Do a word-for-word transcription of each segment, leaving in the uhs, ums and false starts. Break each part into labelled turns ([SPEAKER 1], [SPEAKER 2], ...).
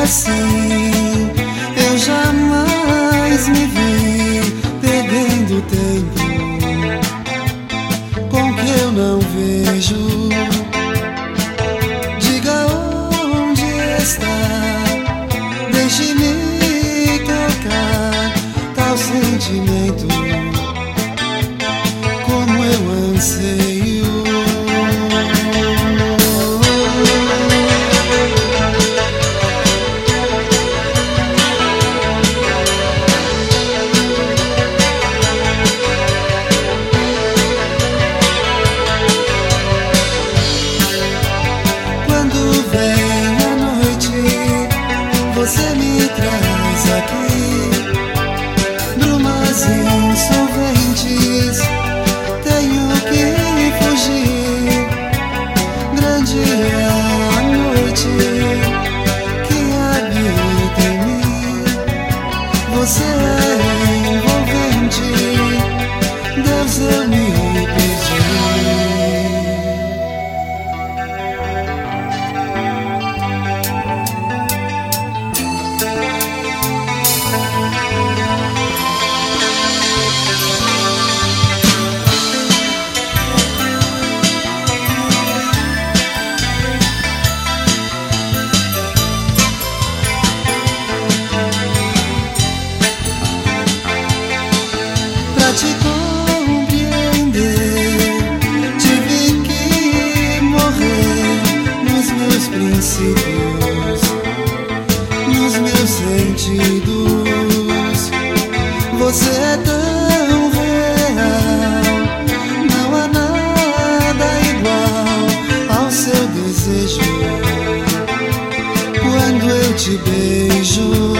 [SPEAKER 1] assim. Eu jamais me vi perdendo tempo com que eu não vejo. Diga onde está, deixe-me tocar tal sentimento como eu anseio. Você me traz aqui brumas insolventes, tenho que fugir. Grande é a noite que habita em mim. Você é envolvente, Deus, eu me perdi. Pra te compreender, tive que morrer nos meus princípios, nos meus sentidos. Você é tão real, não há nada igual ao seu desejo. Quando eu te beijo,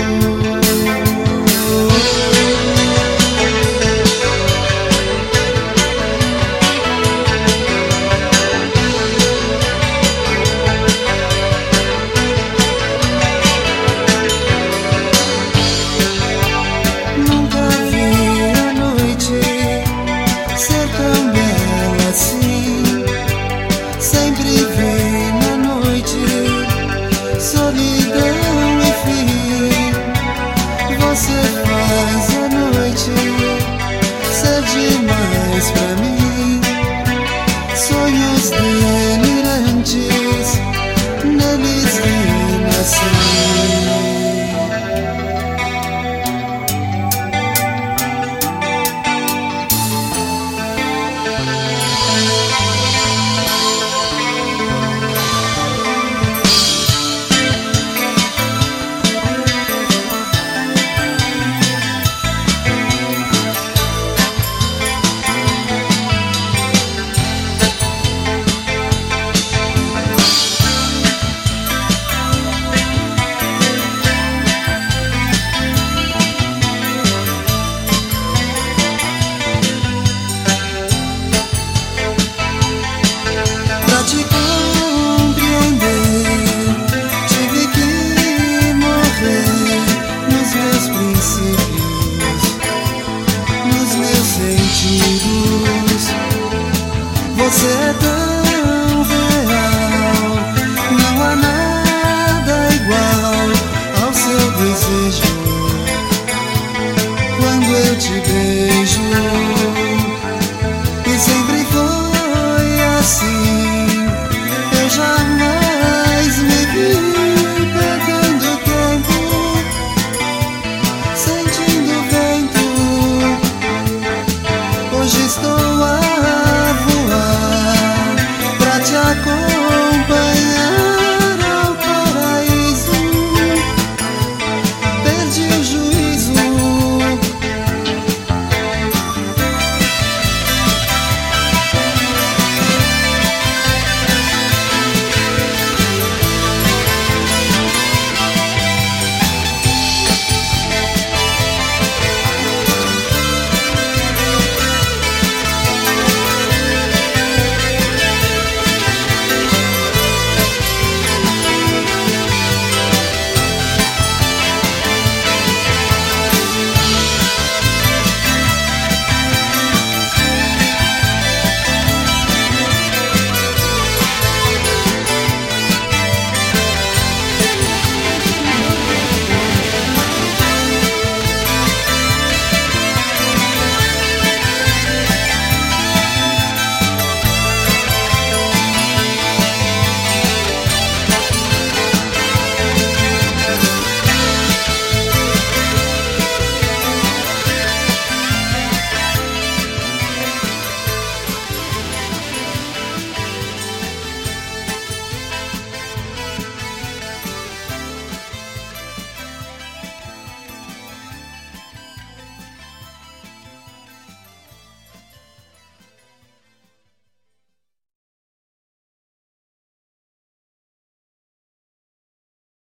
[SPEAKER 1] você faz a noite ser demais pra mim. Sonhos delirantes, neles renasci. Você é tão real, não há nada igual ao seu desejo. Quando eu te beijo, e sempre foi assim. Eu jamais me vi perdendo tempo, sentindo o vento. Hoje estou a te acordar.